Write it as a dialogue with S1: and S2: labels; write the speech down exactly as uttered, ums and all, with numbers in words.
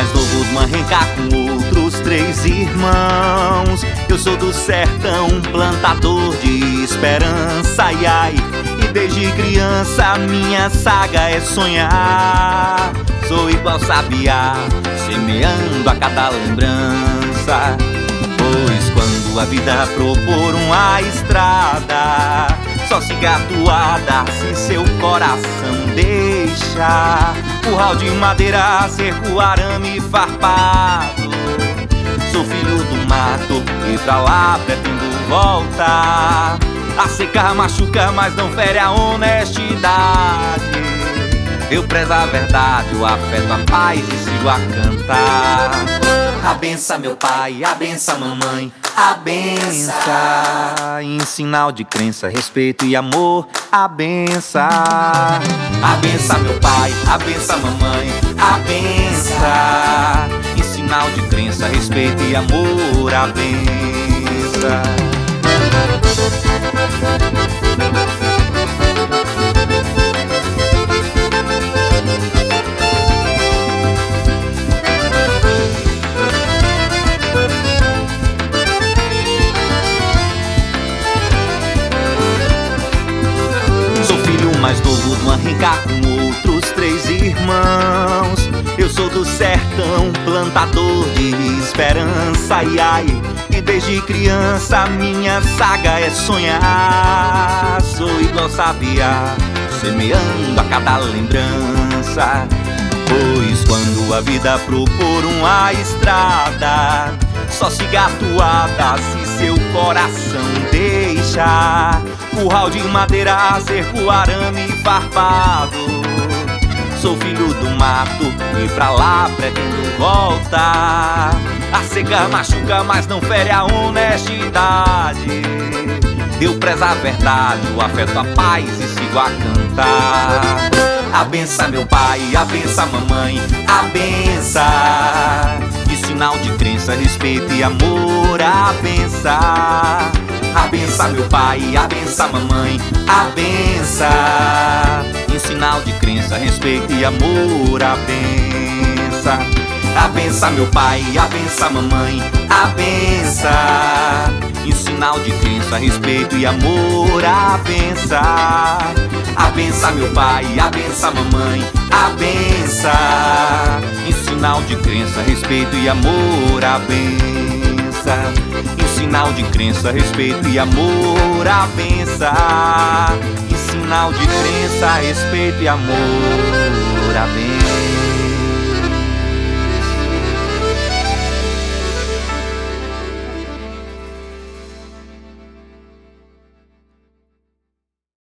S1: mais novo de uma renca com outros três irmãos. Eu sou do sertão, plantador de esperança, ai, ai. E desde criança minha saga é sonhar. Sou igual sabiá, semeando a cada lembrança. Pois quando a vida propor uma estrada, só siga a toada se seu coração deixa. Curral de madeira, cerco, arame farpado. Sou filho do mato e pra lá pretendo voltar. A seca machuca, mas não fere a honestidade. Eu prezo a verdade, o afeto, a paz e sigo a cantar. Abença meu pai, abença mamãe, abença. Em sinal de crença, respeito e amor, abença. Abença meu pai, abença mamãe, abença. Em sinal de crença, respeito e amor, abença. Mais novo de uma renca com outros três irmãos. Eu sou do sertão, plantador de esperança, ai, ai. E desde criança minha saga é sonhar. Sou igual sabiá, semeando a cada lembrança. Pois quando a vida propor uma estrada, só siga a toada se seu coração deixa. Curral de madeira, cerco, arame farpado. Sou filho do mato e pra lá pretendo voltar. A seca machuca, mas não fere a honestidade. Eu prezo a verdade, o afeto, a paz e sigo a cantar. Abença meu pai, abença mamãe, abença. De sinal de crença, respeito e amor, abença. Abença meu pai, abença mamãe, abença. Em sinal de crença, respeito e amor, abença. Abença meu pai, abença mamãe, abença. Em sinal de crença, respeito e amor, abença. Abença meu pai, abença mamãe, abença. Em sinal de crença, respeito e amor, abença. Em sinal de crença, respeito e amor, abença. Em sinal de crença, respeito e amor, abença.